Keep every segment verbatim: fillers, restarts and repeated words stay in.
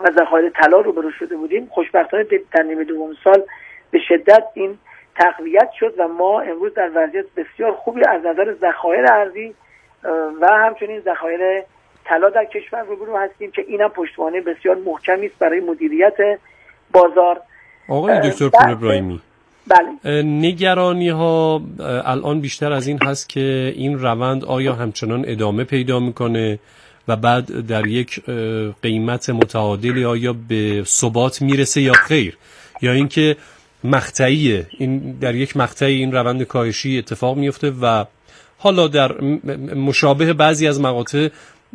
و ذخایر طلا روبرو شده بودیم، خوشبختانه در نیمه دوم سال به شدت این تقویت شد و ما امروز در وضعیت بسیار خوبی از نظر ذخایر ارزی و همچنین ذخایر طلا در کشور روبرو هستیم که اینم پشتوانه بسیار محکمی است برای مدیریت بازار. آقای دکتر پور ابراهیمی، بله، نگرانی ها الان بیشتر از این هست که این روند آیا همچنان ادامه پیدا میکنه و بعد در یک قیمت متعادلی آیا به ثبات میرسه یا خیر، یا اینکه مقطعیه، این در یک مقطعی این روند کاهشی اتفاق میفته و حالا در مشابه بعضی از مقاطع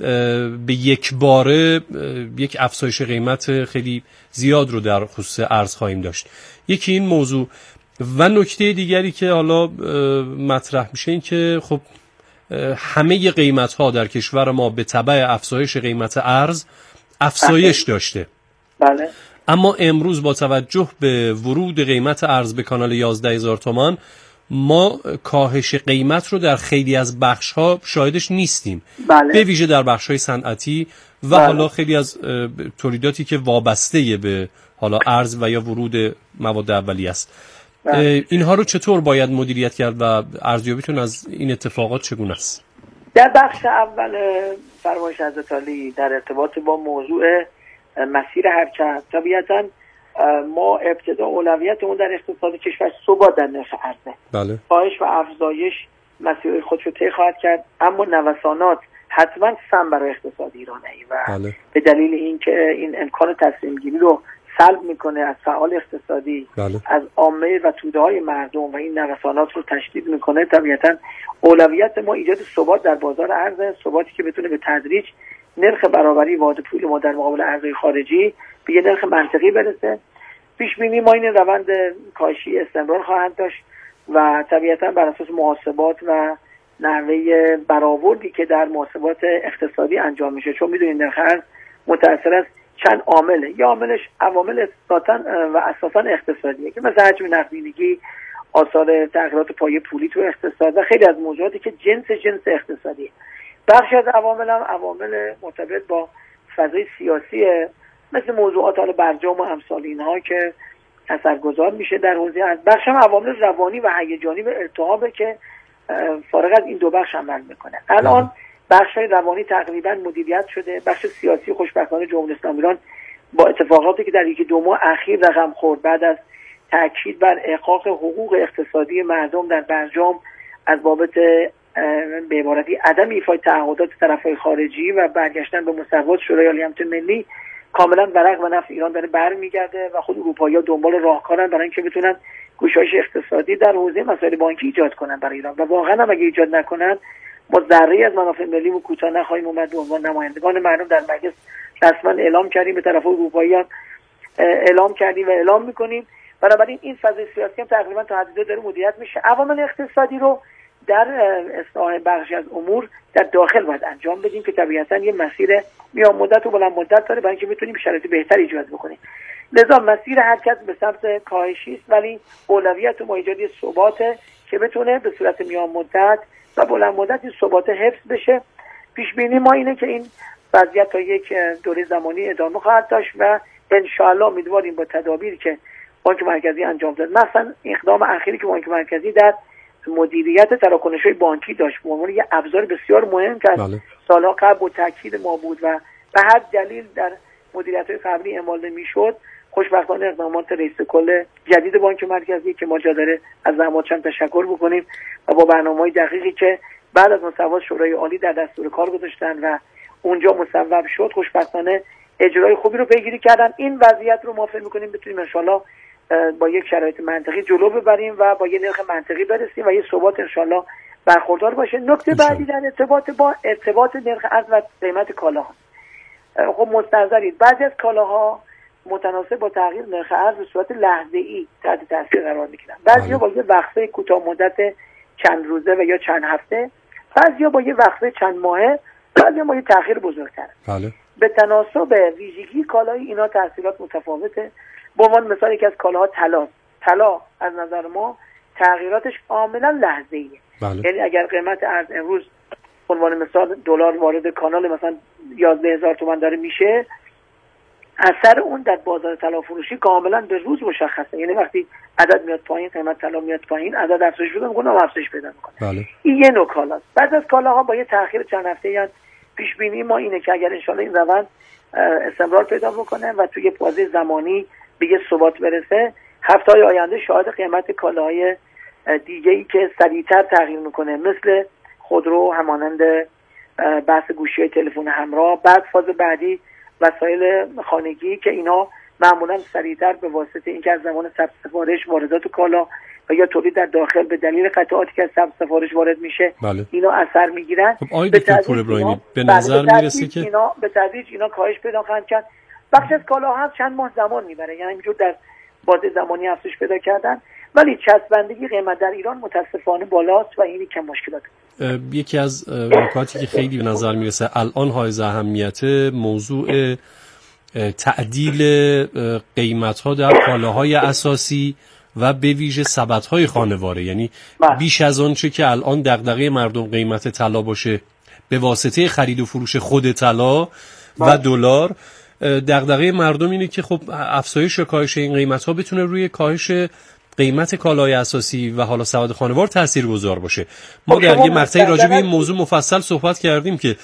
به یک باره یک افزایش قیمت خیلی زیاد رو در خصوص ارز خواهیم داشت. یکی این موضوع و نکته دیگری که حالا مطرح میشه این که خب همه قیمت ها در کشور ما به تبع افزایش قیمت ارز افزایش داشته. بله. اما امروز با توجه به ورود قیمت ارز به کانال یازده هزار تومان ما کاهش قیمت رو در خیلی از بخش ها شاهدش نیستیم. بله. به ویژه در بخش های صنعتی و بله. حالا خیلی از تولیداتی که وابسته به حالا ارز و یا ورود مواد اولیه است. بله. اینها رو چطور باید مدیریت کرد و ارزیابیتون از این اتفاقات چگونه است؟ در بخش اول فرمایش حضرت عالی در ارتباط با موضوع مسیر حرکت، طبیعتاً ما ابتدا اولویتمون در اقتصاد کشور ثبات در نرخ ارزه. بله. کاهش و افزایش مسیر خودش رو طی خواهد کرد، اما نوسانات حتما سم برای اقتصاد ایرانه و بله. به دلیل اینکه این امکان تصمیم گیری رو سلب میکنه از فعال اقتصادی، بله. از عامه و توده های مردم و این نوسانات رو تشدید میکنه، طبیعتاً اولویت ما ایجاد ثبات در بازار ارزه، ثباتی که بتونه به تدریج نرخ برابری واحد پول ما در مقابل ارزهای خارجی به یه نرخ منطقی برسه. پیش بینی ما این روند کاهشی استمرار خواهند داشت و طبیعتاً بر اساس محاسبات و نحوه برآوردی که در محاسبات اقتصادی انجام میشه، چون میدونید نرخ ارز متأثر از چند عامله، یا عاملش عوامل اساساً و اساساً اقتصادیه که مثل حجم نقدینگی، آثار تغییرات پایه پولی تو اقتصاد و خیلی از موضوعاتی که جنس جنس اقتصادیه. بخشی از عوامل هم عوامل مرتبط با فضای سیاسیه، مثل موضوعات حالا برجام و امثال اینها که اثرگذار میشه در حوزه ارز. بخش هم عوامل روانی و هیجانی و ارتعابه که فارغ از این دو بخش عمل میکنه. الان بخش های روانی تقریبا مدیریت شده، بخش سیاسی خوشبختانه جمهوری اسلامی ایران با اتفاقاتی که در یکی دو ماه اخیر رقم خورد بعد از تاکید بر احقاق حقوق اقتصادی مردم در برجام از بابت به عبارتی عدم ایفای تعهدات طرفهای خارجی و برگشتن به مصوبات شورای عالی امنیت ملی، کاملا ورق و نفع ایران داره برمیگرده و خود اروپایی‌ها دنبال راهکارن برای اینکه بتونن گشایش اقتصادی در حوزه مسائل بانکی ایجاد کنن برای ایران و واقعا هم اگه ایجاد نکنن ما ذره‌ای از منافع ملی و کوتاه نخواهیم اومد. به عنوان نمایندگان مردم در مجلس رسما اعلام کردیم، به طرف اروپایی‌ها اعلام کردیم و اعلام می‌کنیم. بنابراین این فضای سیاسی هم تقریبا تا حدودی داره مدیریت میشه. عوامل اقتصادی رو در اصلاح بخشی از امور در داخل باید انجام بدیم که طبیعتاً یه مسیر میان مدت و بلند مدت داره برای اینکه بتونیم شرایط بهتری ایجاد بکنیم. لذا مسیر حرکت به سمت کاهشی است، ولی اولویت ما ایجاد ثباته که بتونه به صورت میان مدت و بلند مدت این ثبات حفظ بشه. پیش بینی ما اینه که این وضعیت تا یک دوره زمانی ادامه خواهد داشت و ان شاءالله امیدواریم با تدابیری که بانک مرکزی انجام داد، مثلا اقدام اخیری که بانک مرکزی در مدیریت تراکنش‌های بانکی داشت به عنوان یه ابزار بسیار مهم که بله. سالها قبل با تاکید ما بود و به هر دلیل در مدیریت‌های قبلی اعمال نمی‌شد، خوشبختانه اقدامات رئیس کل جدید بانک مرکزی که ما جا داره از زحماتش تشکر بکنیم و با برنامه‌های دقیقی که بعد از مصوبات شورای عالی در دستور کار گذاشتن و اونجا مصوب شد، خوشبختانه اجرای خوبی رو پیگیری کردن. این وضعیت رو ما فکر می‌کنیم بتونیم ان شاءالله با یک شرایط منطقی جلو ببریم و با یک نرخ منطقی برسیم و یه ثبات ان شاءالله برخوردار باشه. نکته بعدی در ارتباط با ارتباط نرخ ارز و قیمت کالاها، خب مستحضرید بعضی از کالاها متناسب با تغییر نرخ ارز به صورت لحظه‌ای تحت تاثیر قرار می‌گیرن. بعضیا با یه وقفه کوتاه مدت چند روزه و یا چند هفته، بعضیا با یه وقفه چند ماهه، بعضیا با یه تأخیر بزرگتر. بله. به تناسب ویژگی کالای اینا تاثیرات متفاوته. به عنوان مثال یکی از کالاها طلا، طلا از نظر ما تغییراتش کاملا لحظه‌ایه. بله. یعنی اگر قیمت ارز امروز به عنوان مثال دلار وارد کانال مثلا یازده هزار تومان داره میشه، اثر اون در بازار طلا فروشی کاملا به روز مشخصه. یعنی وقتی عدد میاد پایین، قیمت طلا میاد پایین، عدد افزایش پیدا میکنه و افزایش پیدا میکنه. بله. این یه نوع کالاست. بعضی از کالاها با یه تأخیر چند هفته یا پیش بینی ما اینه که اگر انشالله این روند استمرار پیدا بکنه و توی بازه زمانی به یه ثبات برسه، هفته‌های آینده شاهد قیمت کالاهای دیگه‌ای که سریعتر تغییر میکنه، مثل خودرو، همانند بحث گوشی تلفن همراه، بعد فاز بعدی وسایل خانگی که اینا معمولا سریعتر به واسطه اینکه از زمان ثبت سفارش واردات کالا و یا تولید در داخل به دلیل قطعاتی که از ثبت سفارش وارد میشه، بله. اینا اثر میگیرن. خب آقای دکتر پورابراهیمی به نظر میرسه که اینا به تدریج اینا کاهش پیدا خواهند کرد. بخش از کالا هم چند ماه زمان میبره، یعنی اینجور در بازه زمانی افزایش پیدا کردن، ولی چسبندگی قیمت در ایران متاسفانه بالاست و این یکم مشکلات. یکی از نکاتی که خیلی به نظر میرسه الان حائز اهمیت موضوع تعدیل قیمت‌ها در کالاهای اساسی و به ویژه سبدهای خانواره، یعنی بیش از آن چه که الان دغدغه مردم قیمت طلا باشه به واسطه خرید و فروش خود طلا و دلار، دغدغه مردم اینه که خب افزایش یا کاهش این قیمت‌ها بتونه روی کاهش قیمت کالای اساسی و حالا سبد خانوار تاثیرگذار باشه. ما در یه مقطعی راجع به این موضوع مفصل صحبت کردیم که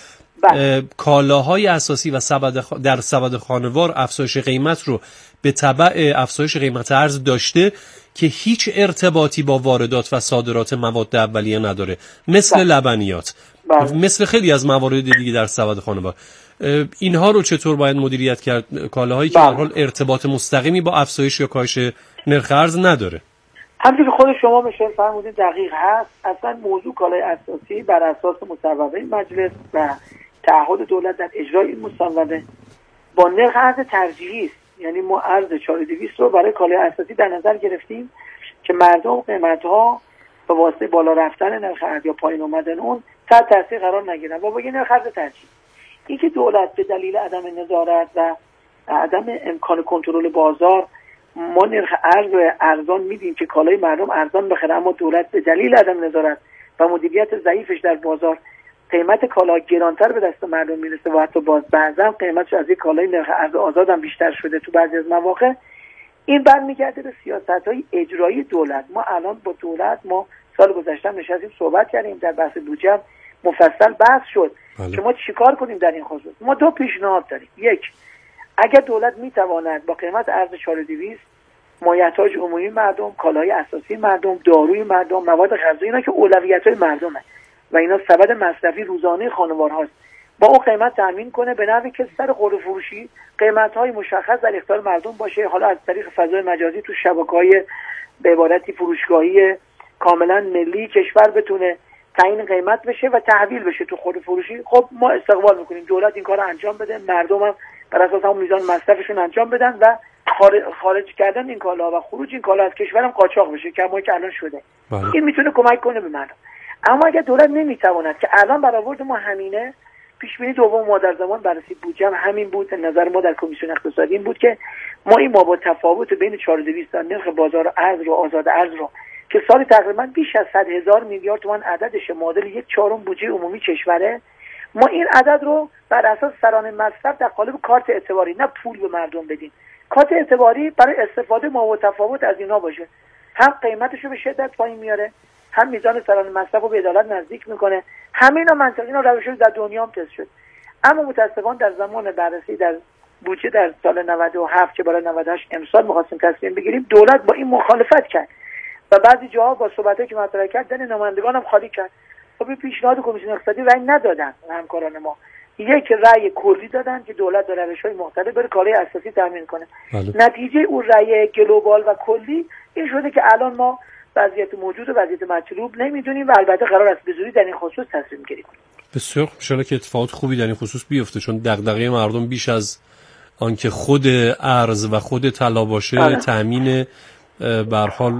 کالاهای اساسی و سبد خ... در سبد خانوار افزایش قیمت رو به تبع افزایش قیمت ارز داشته که هیچ ارتباطی با واردات و صادرات مواد اولیه نداره، مثل بله. لبنیات بله. مثل خیلی از موارد دیگه در سبد خانوار. اینها رو چطور باید مدیریت کرد؟ کالاهایی که به هر حال ارتباط مستقیمی با افزایش یا کاهش نرخ ارز نداره. همونطور که خود شما میشه فرمودید دقیق هست. اصلا موضوع کالای اساسی بر اساس مصوبه مجلس و تعهد دولت در اجرای این مصوبه با نرخ ارز ترجیحی است. یعنی ما ارز چهار هزار و دویست رو برای کالای اساسی در نظر گرفتیم که مردم قیمت‌ها به واسطه بالا رفتن نرخ ارز یا پایین اومدن اون تحت تاثیر قرار نگیرن و با یه نرخ ارز ترجیحی. این که دولت به دلیل عدم نظارت و عدم امکان کنترل بازار ما نرخ ارز و ارزان میدیم که کالای مردم ارزان بخره، اما دولت به دلیل عدم نظارت و مدیریت ضعیفش در بازار قیمت کالا گرانتر به دست مردم میرسه و حتی باز بعضا قیمتش از یک کالای نرخ ارز آزاد هم بیشتر شده تو بعضی از مواقع. این برمیگرده به سیاست‌های اجرایی دولت. ما الان با دولت ما سال گذشته نشستیم صحبت کردیم، در بحث بودجه مفصل بحث شد بله. که ما چیکار کنیم در این خصوص. ما دو پیشنهاد داریم. یک، اگر دولت میتواند با قیمت ارز چهار هزار و دویست مایحتاج عمومی مردم، کالای اساسی مردم، داروی مردم، مواد غذایی، اینا که اولویت‌های مردمه و اینا سبد مصرفی روزانه خانوارهاست، با اون قیمت تامین کنه به نحوی که سر خرده فروشی قیمت‌های مشخص در اختیار مردم باشه، حالا از طریق فضای مجازی تو شبکه‌های به عبارتی فروشگاهی کاملا ملی کشور بتونه تعیین قیمت بشه و تحویل بشه تو خرده فروشی. خب ما استقبال می‌کنیم دولت این کارو انجام بده، مردم هم بر اساس اون میزان مصرفشون انجام بدن و خارج کردن این کالا و خروج این کالا از کشورم قاچاق بشه که ما که الان شده. بله. این میتونه کمک کنه به مردم. اما اگر دولت نمیتواند که الان برآورد ما همینه، پیش بینی دوم ما در زمان بررسی بودجه همین بود، نظر ما در کمیسیون اقتصادی این بود که ما این ما با تفاوت بین چهار هزار و دویست تا نرخ بازار ارز رو آزاد ارز رو که سال تقریبا بیش از صد هزار میلیارد تومان عددش معادل یک چهارم بودجه عمومی کشوره، ما این عدد رو بر اساس سرانه مصرف در قالب کارت اعتباری، نه پول به مردم بدیم، کارت اعتباری برای استفاده ما و تفاوت از اینا باشه، هم قیمتشو به شدت پایین میاره، هم میزان سرانه مصرف رو به عدالت نزدیک میکنه. همه اینا منطقی، اینا روش در دنیا هم تست شد. اما متاسفانه در زمان بررسی در بودجه در سال نود و هفت که برای نود و هشت امسال می‌خواستیم تصمیم بگیریم، دولت با این مخالفت کرد و بعضی جاها با صحبتایی که مطرح کرد دن نمایندگان هم خالی کرد. خب این پیشنهاد کمیسیون اقتصادی رأی ندادن همکاران ما. یک رأی کلی دادن که دولت در روش‌های مختلف بر کالای اساسی تامین کنه. بله. نتیجه اون رأی گلوبال و کلی این شده که الان ما وضعیت موجود و وضعیت مطلوب نمیدونیم و البته قرار است به زودی در این خصوص تصمیم گیری کنیم. بسیار ان شاءالله که اتفاقات خوبی در این خصوص بیفته، چون دغدغه مردم بیش از آنکه خود ارز و خود طلا باشه آره. تامین به هر حال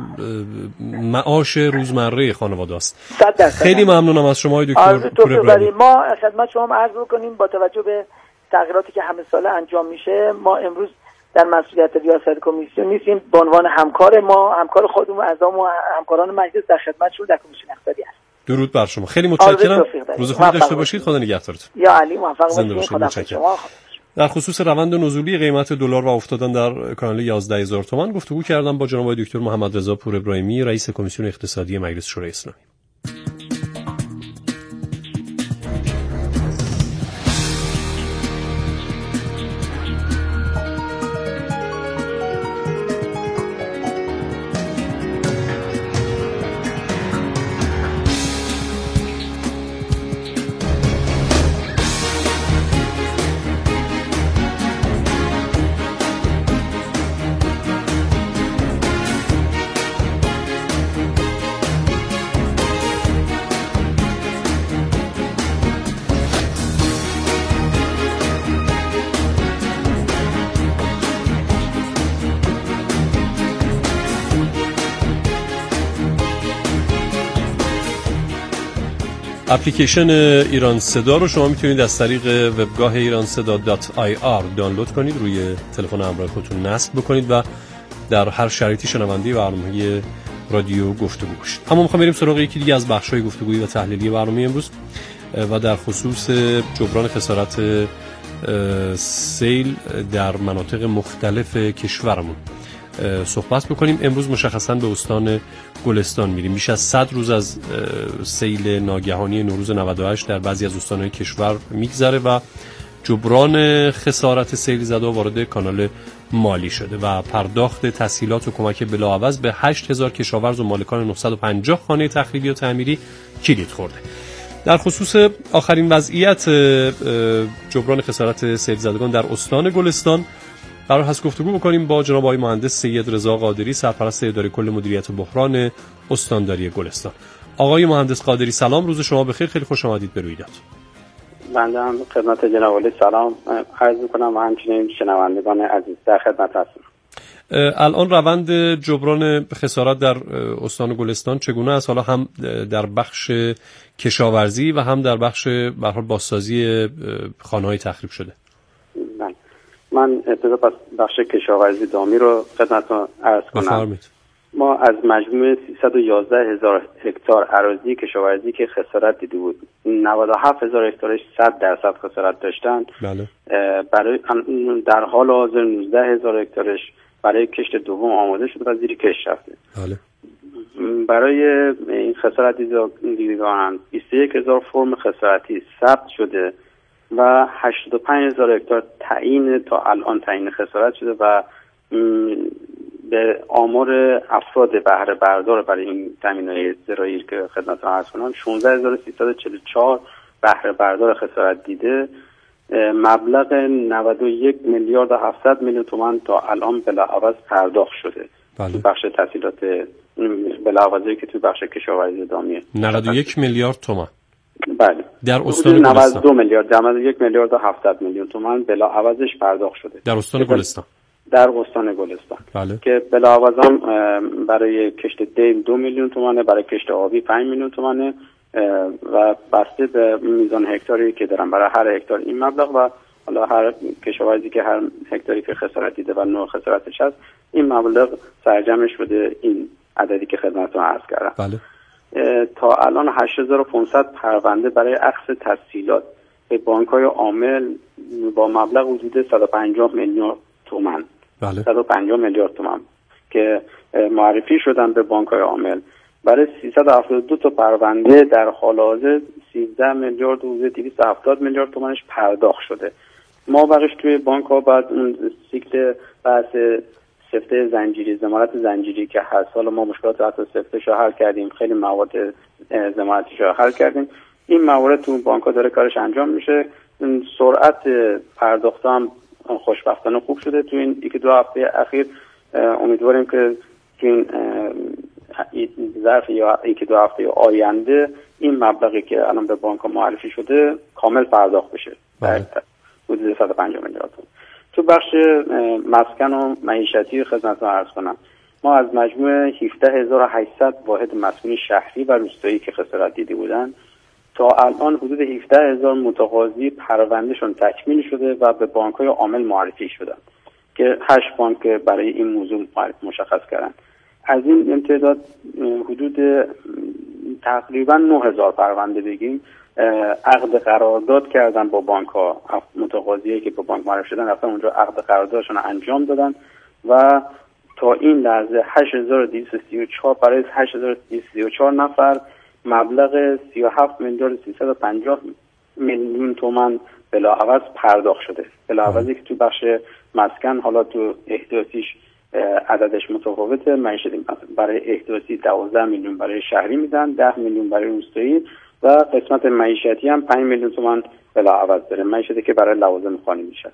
معاش روزمره خانواده است. خیلی ممنونم از شما دکتر پورابراهیمی. ما خدمت شما عرض می‌کنیم با توجه به تغییراتی که همه ساله انجام میشه، ما امروز در مسئولیت ریاست کمیسیون نیستیم، به عنوان همکار ما، همکار خودمون، اعضام و همکاران مجلس در خدمتشون در کمیسیون اقتصادی هست. درود بر شما. خیلی متشکرم. روز خوبی داشته باشید. خدا نگهدارتون. یا علی موفق باشید. خدا شما. در خصوص روند نزولی قیمت دلار و افتادن در کانال یازده هزار تومان گفتگو کردم با جناب دکتر محمد رضا پور ابراهیمی، رئیس کمیسیون اقتصادی مجلس شورای اسلامی. اپلیکیشن ایران صدا رو شما میتونید از طریق وبگاه ایرانصدا دات آی آر دانلود کنید، روی تلفن همراه خودتون نصب بکنید و در هر شرایطی شنونده برنامه رادیو گفتگو باشید. اما میخوام بریم سراغ یکی دیگه از بخش‌های گفتگویی و تحلیلی برنامه امروز و در خصوص جبران خسارت سیل در مناطق مختلف کشورمون صحبت بکنیم. امروز مشخصاً به استان گلستان میریم. بیش از صد روز از سیل ناگهانی نوروز نود و هشت در بعضی از استان‌های کشور میگذره و جبران خسارت سیل زده وارد کانال مالی شده و پرداخت تسهیلات و کمک بلاعوض به هشت هزار کشاورز و مالکان نهصد و پنجاه خانه تخریبی و تعمیری کلید خورده. در خصوص آخرین وضعیت جبران خسارت سیل زدگان در استان گلستان قرار هست گفتگو بکنیم با جناب آقای مهندس سید رضا قادری، سرپرست اداره کل مدیریت بحران استانداری گلستان. آقای مهندس قادری سلام، روز شما بخیر، خیلی خوش آمدید به رویداد. بنده هم خدمت جناب عالی سلام عرض می‌کنم و همچنین شنوندگان عزیز در خدمت هستم. الان روند جبران خسارت در استان گلستان چگونه است؟ حالا هم در بخش کشاورزی و هم در بخش به هر حال بازسازی خانه‌های تخریب شده. بله. من ابتدا پس بخش کشاورزی دامی رو خدمتتون عرض کنم. بفرمایید. ما از مجموع سیصد و یازده هزار هکتار اراضی کشاورزی که خسارت دیده بود، نود و هفت هزار هکتارش صد درصد خسارت داشتن. بله. برای در حال حاضر نوزده هزار هکتارش برای کشت دوم آماده شده و زیر کشت رفته. بله. برای این خسارت دیدگان بیست و یک هزار فرم خسارتی ثبت شده و هشتاد و پنج هزار هکتار تعیین تا الان تعیین خسارت شده و به آمار افراد بهره بردار برای این زمینه‌های زراعی که خدمتتون عرض کنم شانزده هزار و سیصد و چهل و چهار بهره بردار خسارت دیده. مبلغ نود و یک میلیارد و هفتصد میلیون تومان تا الان بلاعوض پرداخت شده. بله. تو بخش تسهیلات بلاعوضی که تو بخش کشاورزی دامیه نود و یک میلیارد تومان. بله. در استان گلستان نود و دو میلیارد نود و یک میلیارد و هفتصد میلیون تومان بلاعوضش پرداخت شده در استان گلستان. در استان گلستان. بله. که بلاعوض برای کشت دیل دو میلیون تومانه، برای کشت آبی پنج میلیون تومانه و بسته به میزان هکتاری که دارن برای هر هکتار این مبلغ و حالا هر کشاورزی که هر هکتاری که خسارت دیده و نوع خسارتش هست این مبلغ سرجمع شده این عددی که خدمتتون عرض کردم. بله. تا الان هشت هزار و پانصد پرونده برای اخذ تسهیلات به بانک‌های عامل با مبلغ حدود صد و پنجاه میلیون تومان. بله. صد و پنجاه میلیارد تومان که معرفی شدن به بانک‌های عامل. برای سیصد و هفتاد و دو تا پرونده در حال حاضر سیزده میلیارد و دویست و هفتاد میلیارد تومانش پرداخت شده. ما برش توی بانک ها بعد اون سیکل بحث سفته زنجیری، ضمانت زنجیری که هست، حالا ما مشکلات حتی سفتش رو حل کردیم، خیلی مواد ضمانتیش رو حل کردیم. این موارد تو بانک ها داره کارش انجام میشه. سرعت پرداخت هم خوشبختانه خوب شده تو این یکی دو هفته اخیر. امیدواریم که تو این ظرف یا یکی دو هفته آینده این مبلغی که الان به بانک معرفی شده کامل پرداخت بشه. حدود صد و پنجاه میلیارد. تو بخش مسکن و معیشتی خدمتتون عرض کنم ما از مجموع هفده هزار و هشتصد واحد مسکونی شهری و روستایی که خسارت دیده بودن تا الان حدود هفده هزار متقاضی پروندهشون تکمیل شده و به بانک‌های عامل معرفی شدن که هشت بانک برای این موضوع مشخص کردن. از این امتداد حدود تقریبا نه هزار پرونده بگیم عقد قرارداد کردن با بانک ها، متقاضیایی که با بانک معرفی شدن رفتن اونجا عقد قراردادشون انجام دادن و تا این لحظه هشت هزار و دویست و سی و چهار برای هشت هزار و دویست و سی و چهار نفر مبلغ سی و هفت میلیارد و سیصد و پنجاه میلیون تومان بلاعوض پرداخت شده. بلاعوضی که تو بخش مسکن حالا تو احتیاطیش عددش متفاوته، معیشت برای احتیاطی دوازده میلیون برای شهری میدن، ده میلیون برای روستایی و قسمت معیشتی هم پنج میلیون تومان بلاعوض داره، معیشتی که برای لوازم خانگی میشه.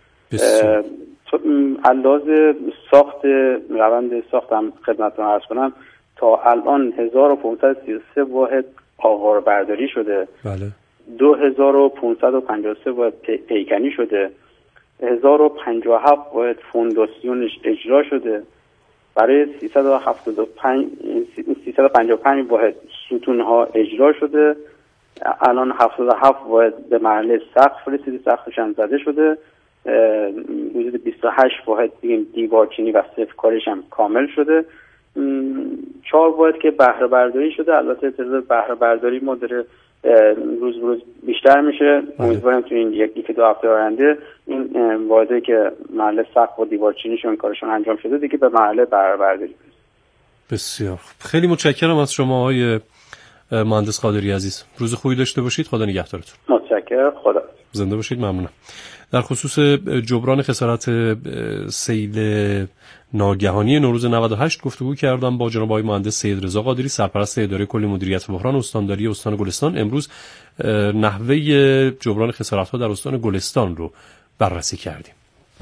علاوه ساخت روند ساخت هم خدمتتون عرض کنم تا الان هزار و پانصد و سی و سه واحد آوار برداری شده. بله. دو هزار و پانصد و پنجاه و سه واحد پیکنی شده. هزار و پنجاه و هفت واحد فونداسیونش اجرا شده. برای سیصد و هفتاد و پنج سیصد و پنجاه و پنج واحد ستونها اجرا شده. الان هفتاد و هفت واحد به مرحله سقف رسیده، سقفش هم زده شده. حدود بیست و هشت واحد دیوارچینی و صف کارش هم کامل شده. چهار واحد که بهره برداری شده. البته تعداد بهره برداری ما داره روز به روز بیشتر میشه. امیدوارم تو این یک یک دو هفته آینده این واحدی که محل سقف و دیوارچینیشون کارشون انجام شده دیگه به محل بهره برداری. بسیار خیلی متشکرم از شما آقای مهندس قادری عزیز. روز خوبی داشته باشید. خدا نگهدارتون. متشکرم. خدا زنده باشید. ممنونم. در خصوص جبران خسارت سیل ناگهانی نوروز نود و هشت گفتگو کردم با جناب آقای مهندس سید رضا قادری، سرپرست اداره کل مدیریت بحران استانداری استان گلستان. امروز نحوه جبران خسارت‌ها در استان گلستان رو بررسی کردیم.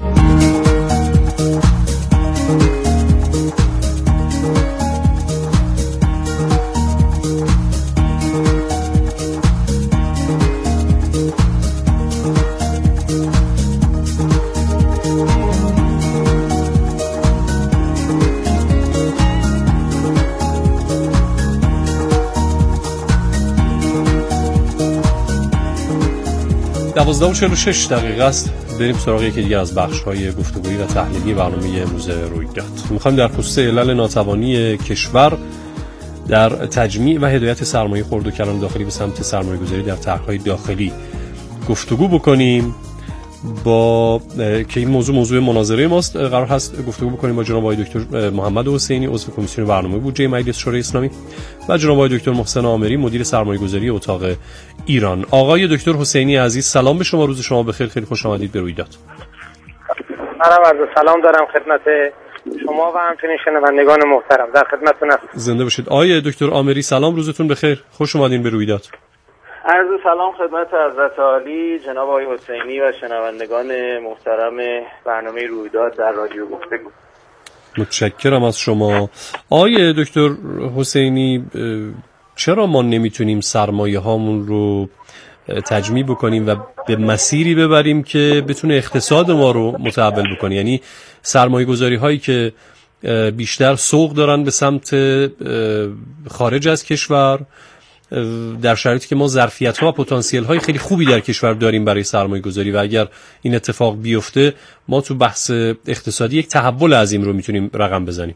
دوازده و چهل و شش دقیقه است. بریم سراغ یکی دیگر از بخش‌های گفتگویی و تحلیلی برنامه امروز رویداد. می‌خوایم در خصوص علل ناتوانی کشور در تجمیع و هدایت سرمایه خرد و کلان داخلی به سمت سرمایه‌گذاری در طرح‌های داخلی گفتگو بکنیم. با که این موضوع موضوع مناظره ماست، قرار هست گفتگو بکنیم با جناب آقای دکتر محمد حسینی، عضو کمیسیون برنامه بودجه مجلس شورای اسلامی، و جناب آقای دکتر محسن عامری، مدیر سرمایه‌گذاری اتاق ایران. آقای دکتر حسینی عزیز، سلام به شما، روز شما بخیر، خیلی خوش آمدید به رویداد. منم عرض سلام دارم خدمت شما و همچنین شنوندگان محترم، در خدمتتون هستم. زنده باشید. آقای دکتر عامری، سلام، روزتون بخیر، خوش اومدین به رویداد. عرض سلام خدمت حضرت عالی جناب آقای حسینی و شنوندگان محترم برنامه رویداد در رادیو گفتگو. متشکرم از شما. آقای دکتر حسینی، چرا ما نمیتونیم سرمایه هامون رو تجمیع بکنیم و به مسیری ببریم که بتونه اقتصاد ما رو متحول بکنه؟ یعنی سرمایه گذاری هایی که بیشتر سوق دارن به سمت خارج از کشور، در شرایطی که ما ظرفیت ها و پتانسیل های خیلی خوبی در کشور داریم برای سرمایه گذاری، و اگر این اتفاق بیفته ما تو بحث اقتصادی یک تحول عظیم رو میتونیم رقم بزنیم.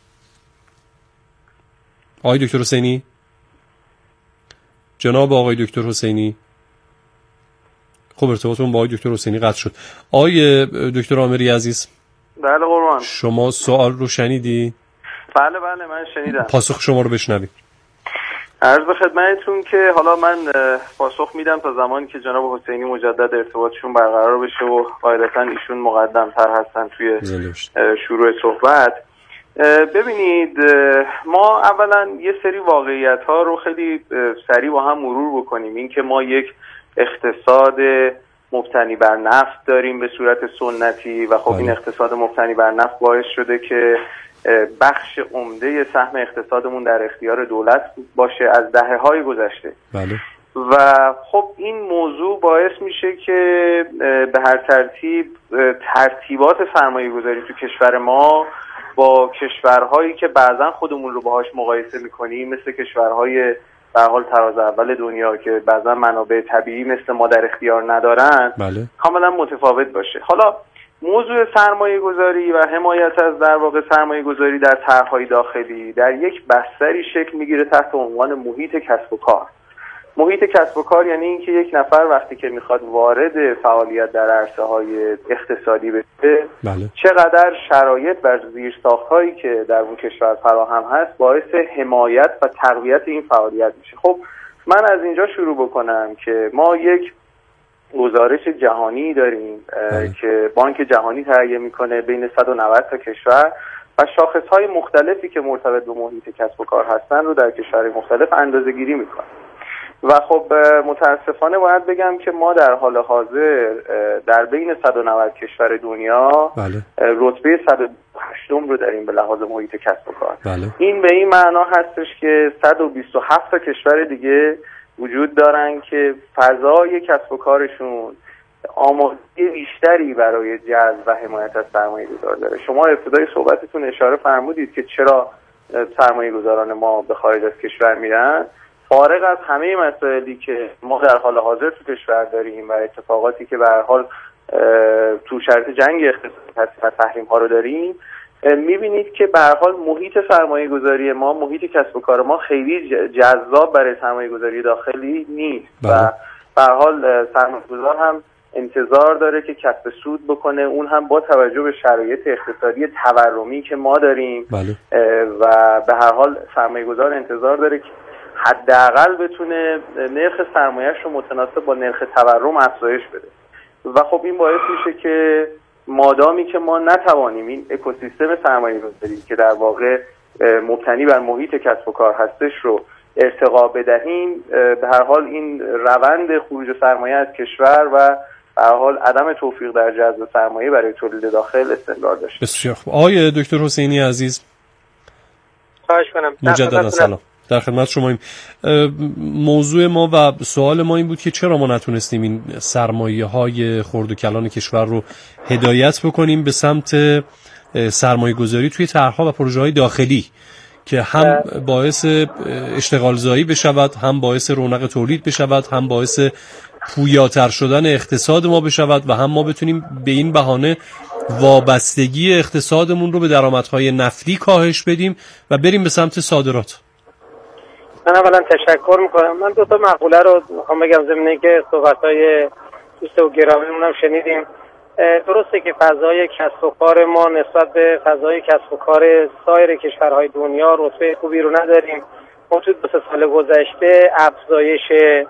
آقای دکتر حسینی، جناب آقای دکتر حسینی، خب ارتباطمون با آقای دکتر حسینی قطع شد. آقای دکتر عامری عزیز، بله قربان، شما سوال رو شنیدی؟ بله بله من شنیدم. پاسخ شما رو بشنویم. عرض به خدمتتون که حالا من پاسخ میدم تا زمانی که جناب حسینی مجدد ارتباطشون برقرار بشه و قاعدتا ایشون مقدم‌تر هستن توی شروع صحبت. ببینید، ما اولا یه سری واقعیت‌ها رو خیلی سریع با هم مرور بکنیم. این که ما یک اقتصاد مبتنی بر نفت داریم به صورت سنتی و خب این اقتصاد مبتنی بر نفت باعث شده که بخش عمده سهم اقتصادمون در اختیار دولت باشه از دهه‌های گذشته. بله. و خب این موضوع باعث میشه که به هر ترتیب ترتیبات سرمایه گذاری تو کشور ما با کشورهایی که بعضا خودمون رو باهاش مقایسه میکنیم، مثل کشورهای به حال تراز اول دنیا که بعضا منابع طبیعی مثل ما در اختیار ندارن، بله، کاملا متفاوت باشه. حالا موضوع سرمایه گذاری و حمایت از در واقع سرمایه گذاری در طرح‌های داخلی در یک بستری شکل میگیره تحت عنوان محیط کسب و کار. محیط کسب و کار یعنی اینکه یک نفر وقتی که میخواد وارد فعالیت در عرصه‌های اقتصادی بشه، بله. چقدر شرایط و زیرساخت‌هایی که در اون کشور فراهم هست باعث حمایت و تقویت این فعالیت میشه. خب من از اینجا شروع بکنم که ما یک گزارش جهانی داریم که بانک جهانی تهیه میکنه بین صد و نود تا کشور و شاخص‌های مختلفی که مرتبط به محیط کسب و کار هستن رو در کشورهای مختلف اندازه‌گیری میکنه. و خب متاسفانه باید بگم که ما در حال حاضر در بین صد و نود کشور دنیا بله. رتبه صد و هشتم رو داریم به لحاظ محیط کسب و کار. بله. این به این معنا هستش که صد و بیست و هفت تا کشور دیگه وجود دارن که فضای کسب و کارشون آمادگی بیشتری برای جذب و حمایت از سرمایه‌گذار داره. شما ابتدای صحبتتون اشاره فرمودید که چرا سرمایه‌گذاران ما به خارج از کشور میرن. فارغ از همه مسائلی که ما در حال حاضر تو کشور داریم و اتفاقاتی که به هر حال تو شرط جنگ اقتصادی و تحریم ها رو داریم، میبینید که به هر حال محیط سرمایه گذاری ما، محیط کسب و کار ما خیلی جذاب برای سرمایه گذاری داخلی نیست. بله. و به هر حال سرمایه گذار هم انتظار داره که کسب سود بکنه، اون هم با توجه به شرایط اقتصادی تورمی که ما داریم. بله. و به هر حال سرمایه گذار انتظار داره که حداقل بتونه نرخ سرمایه‌اش رو متناسب با نرخ تورم افزایش بده. و خب این باعث میشه که مادامی که ما نتوانیم این اکوسیستم سرمایه‌گذاری که در واقع مبتنی بر محیط کسب و کار هستش رو ارتقا بدهیم، به هر حال این روند خروج سرمایه از کشور و به هر حال عدم توفیق در جذب سرمایه برای تولید داخل استمرار داشته. بسیار خوب. آقای دکتر حسینی عزیز، خواهش کنم. مجددا سلام. در خدمت شماییم. موضوع ما و سوال ما این بود که چرا ما نتونستیم این سرمایه های خرد و کلان کشور رو هدایت بکنیم به سمت سرمایه گذاری توی طرح‌ها و پروژه های داخلی که هم باعث اشتغال زایی بشود، هم باعث رونق تولید بشود، هم باعث پویاتر شدن اقتصاد ما بشود و هم ما بتونیم به این بهانه وابستگی اقتصادمون رو به درآمدهای نفتی کاهش بدیم و بریم به سمت صادرات. من اولا تشکر میکنم. من دو تا مقوله رو میخوام بگم ضمن اینکه صحبت‌های دوست و گرامیمون هم شنیدیم. درسته که فضای کسب و کار ما نسبت به فضای کسب و کار سایر کشورهای دنیا رتبه خوبی رو نداریم. ما تو دو سه سال گذشته افزایش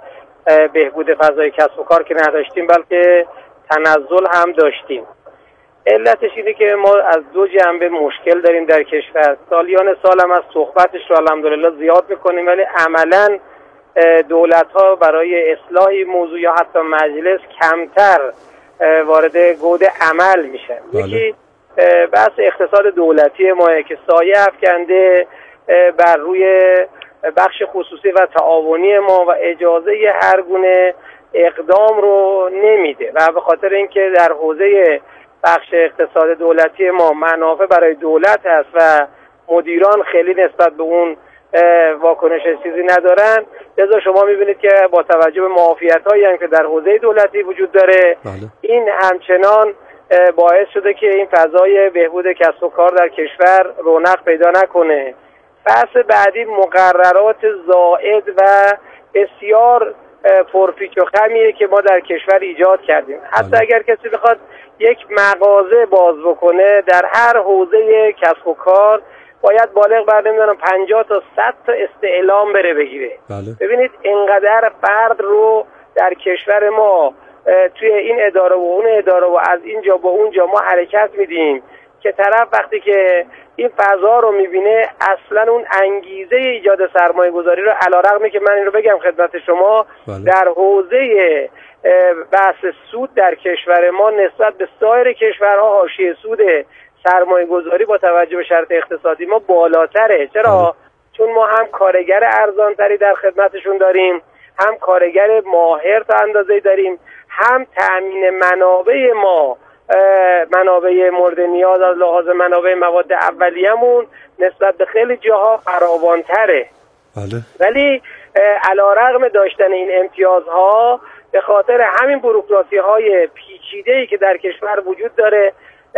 بهبود فضای کسب و کار که نداشتیم بلکه تنزل هم داشتیم. علتش اینه که ما از دو جنبه مشکل داریم در کشور. سالیان سال هم از صحبتش رو الحمدلله زیاد میکنیم ولی عملاً دولت‌ها برای اصلاح این موضوع یا حتی مجلس کمتر وارد گود عمل میشن. یکی بحث اقتصاد دولتی ما که سایه افکنده بر روی بخش خصوصی و تعاونی ما و اجازه هر گونه اقدام رو نمیده و به خاطر اینکه در حوزه بخش اقتصاد دولتی ما منافع برای دولت هست و مدیران خیلی نسبت به اون واکنش چیزی ندارن، لذا شما میبینید که با توجه به معافیت‌هایی هم که در حوزه دولتی وجود داره بله. این همچنان باعث شده که این فضای بهبود کسب و کار در کشور رونق پیدا نکنه. بحث بعدی مقررات زائد و بسیار پرپیچ و خمیه که ما در کشور ایجاد کردیم. حتی بله. اگر کسی بخواد یک مغازه باز بکنه در هر حوزه کسب و کار باید بالغ بر نمیدونم پنجاه تا صد تا استعلام بره بگیره. بله. ببینید اینقدر فرد رو در کشور ما توی این اداره و اون اداره و از اینجا با اونجا ما حرکت میدیم که طرف وقتی که این فضا رو میبینه اصلا اون انگیزه ایجاد سرمایه گذاری رو علیرغمی که من این رو بگم خدمت شما بله. در حوزه بحث سود در کشور ما نسبت به سایر کشورها حاشیه سود سرمایه گذاری با توجه به شرط اقتصادی ما بالاتره. چرا؟ بله. چون ما هم کارگر ارزانتری در خدمتشون داریم، هم کارگر ماهر تا اندازه‌ای داریم، هم تأمین منابع ما منابع مورد نیاز از لحاظ منابع مواد اولیه‌مون نسبت به خیلی جاها فراوان‌تره. بله. ولی علیرغم داشتن این امتیازها به خاطر همین بوروکراسی‌های پیچیده‌ای که در کشور وجود داره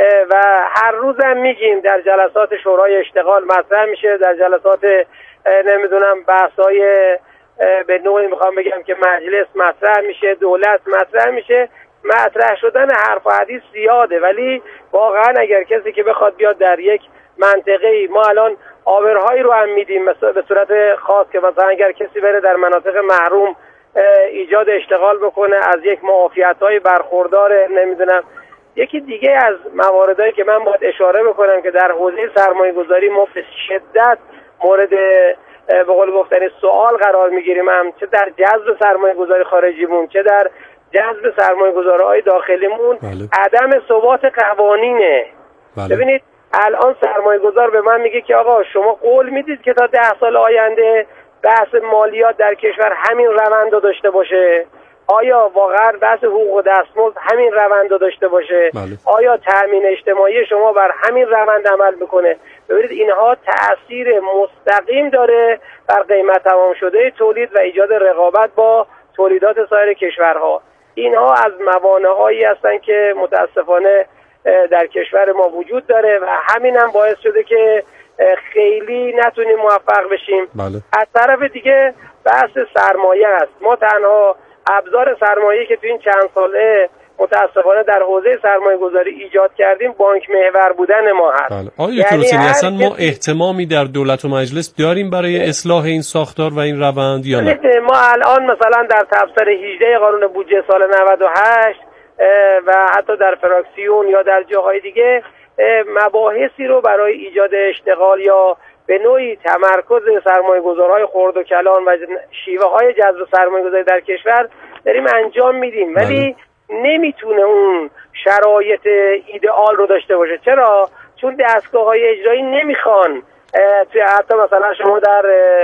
و هر روزم میگیم در جلسات شورای اشتغال مطرح میشه، در جلسات نمیدونم بحث‌های به نوعی میخوام بگم که مجلس مطرح میشه، دولت مطرح میشه، مطرح شدن حرف و حدیث زیاده، ولی واقعا اگر کسی که بخواد بیاد در یک منطقه‌ای، ما الان آبرهایی رو هم میدیم مثلا به صورت خاص که مثلا اگر کسی بره در مناطق محروم ایجاد اشتغال بکنه، از یک معافیت‌های برخوردار، نمیدونم یکی دیگه از مواردایی که من باید اشاره بکنم که در حوزه سرمایه‌گذاری ما به شدت مورد به قول گفتنی سوال قرار میگیریم، هم چه در جذب سرمایه‌گذاری خارجیمون چه در جذب سرمایه‌گذارهای داخلیمون. بله. عدم ثبات قوانینه. بله. ببینید الان سرمایه‌گذار به من میگه که آقا شما قول میدید که تا ده سال آینده بحث مالیات در کشور همین روند رو داشته باشه؟ آیا واقعا بحث حقوق و دستمزد همین روند رو داشته باشه؟ بله. آیا تأمین اجتماعی شما بر همین روند عمل میکنه؟ ببینید اینها تأثیر مستقیم داره بر قیمت تمام شده تولید و ایجاد رقابت با تولیدات سایر کشورها. اینها از موانع‌هایی هستن که متاسفانه در کشور ما وجود داره و همین هم باعث شده که خیلی نتونیم موفق بشیم. بله. از طرف دیگه بحث سرمایه است. ما تنها ابزار سرمایه که تو این چند ساله متاسفانه در حوزه سرمایه گذاری ایجاد کردیم بانک محور بودن ما هست. بله. آقای دکتر حسینی اصلا ما احتمامی در دولت و مجلس داریم برای اصلاح این ساختار و این روند یا نه؟ ما الان مثلا در تبصره هجده قانون بودجه سال نود و هشت و حتی در فراکسیون یا در جاهای دیگه مباحثی رو برای ایجاد اشتغال یا به نوعی تمرکز سرمایه‌گذارهای خرد و کلان و شیوه‌های جذب سرمایه‌گذاری در کشور داریم انجام میدیم، ولی نمیتونه اون شرایط ایدئال رو داشته باشه. چرا؟ چون دستگاه‌های اجرایی نمیخوان. توی حتی مثلا شما در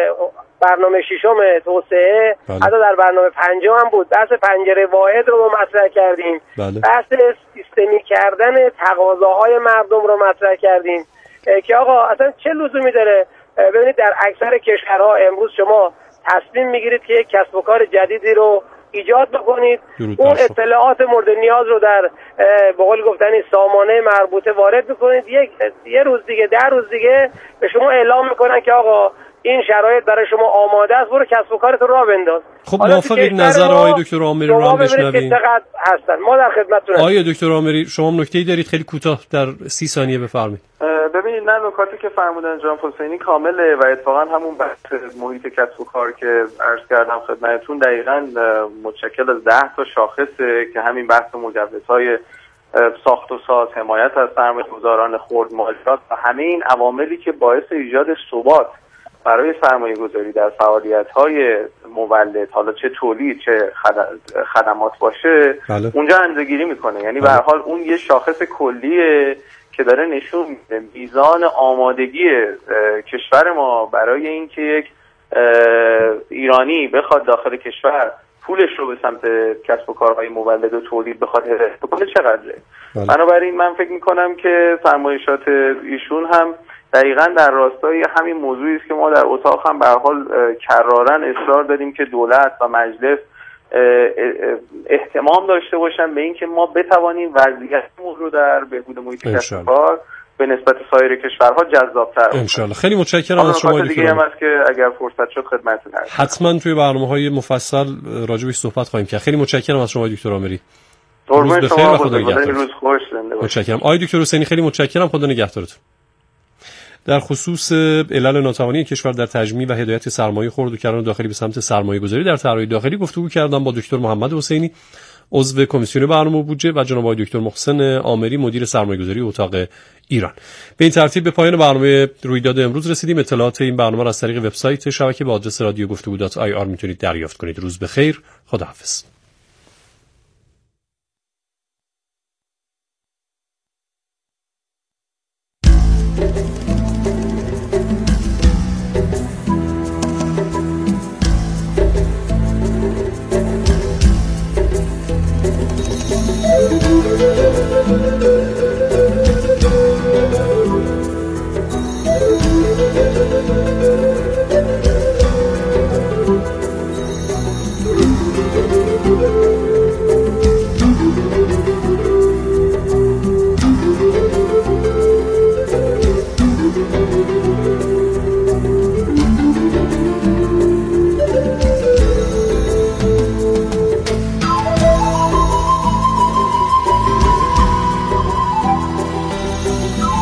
برنامه ششم توسعه، بله. حتی در برنامه پنجم هم بود، بحث پنجره واحد رو مطرح کردیم. بله. بحث سیستمی کردن تقاضاهای مردم رو مطرح کردیم که آقا اصلا چه لزومی داره؟ ببینید در اکثر کشورها امروز شما تصمیم میگیرید که یک کسب و کار جدیدی رو ایجاد بکنید، اون اطلاعات مورد نیاز رو در به قول گفتنی سامانه مربوطه وارد میکنید، یک یه روز دیگه ده روز دیگه به شما اعلام میکنن که آقا این شرایط برای شما آماده است، برو کسب و کارت رو راه بنداز. خب موافقید نظر آقای دکتر عامری رو هم بشنویم؟ چقدر هستن، ما در خدمتتونیم. آقای دکتر عامری شما نکته‌ای دارید خیلی کوتاه در سی ثانیه بفرمایید. ببینید نه، نکاتی که فرمودن جناب حسینی کامله و اتفاقا همون بحث محیط کسب و کار که عرض کردم خدمتتون دقیقاً متشکل از ده تا شاخصه که همین بحث مجوزهای ساخت و ساز، حمایت از سرمایه‌گذاران خرد، مالیات و همه این عواملی که باعث ایجاد ثبات برای سرمایه گذاری در فعالیت های مولد، حالا چه تولید چه خدمات باشه، بله. اونجا اندازه‌گیری میکنه. یعنی به هر حال اون یه شاخص کلیه که داره نشون میده میزان آمادگی کشور ما برای اینکه یک ایرانی بخواد داخل کشور پولش رو به سمت کسب و کارهای مولد و تولید بخواد هدایت بکنه چقدره. بله. بنابراین من فکر میکنم که فرمایشات ایشون هم دقیقاً در راستای همین موضوعی است که ما در اتاق هم به هر حال کراراً اصرار داریم که دولت و مجلس اهتمام داشته باشن به اینکه ما بتوانیم وضعیتمون رو در بهبود محیط کسب و کار به نسبت سایر کشورها جذاب‌تر کنیم. ان شاء الله. خیلی متشکرم از شما. دیگه هم هست که اگر فرصت شد خدمتتون هستم. حتما توی برنامه‌های مفصل راجع بهش صحبت خواهیم کرد. خیلی متشکرم از شما دکتر عامری. روز بخیر و خدا نگهدار. روز خوش زنده باشید. متشکرم. آقای دکتر حسینی خیلی متشکرم، خدا نگهدارتون. در خصوص علل ناتوانی کشور در تجمیع و هدایت سرمایه خرد و کلان داخلی به سمت سرمایه گذاری در طرحهای داخلی گفتگو کردم با دکتر محمد حسینی، عضو کمیسیون برنامه بودجه، و جناب آقای دکتر محسن عامری، مدیر سرمایه گذاری اتاق ایران. به این ترتیب به پایان برنامه رویداد امروز رسیدیم. اطلاعات این برنامه را از طریق وبسایت شبکه با آدرس رادیو گفتگو دات آی آر میتونید دریافت کنید. روز بخیر، خداحافظ.